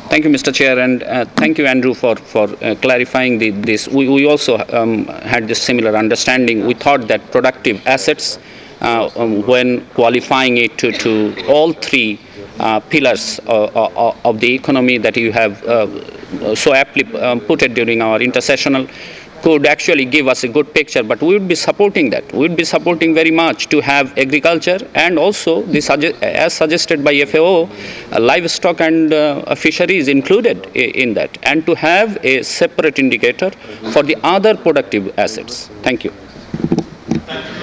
Thank you, Mr. Chair, and thank you, Andrew, for clarifying this. We also had this similar understanding. We thought that productive assets, when qualifying it to all three pillars of the economy that you have so aptly put it during our intersessional, could actually give us a good picture. But we would be supporting that. We would be supporting very much to have agriculture and also, as suggested by FAO, livestock and fisheries included in that, and to have a separate indicator for the other productive assets. Thank you.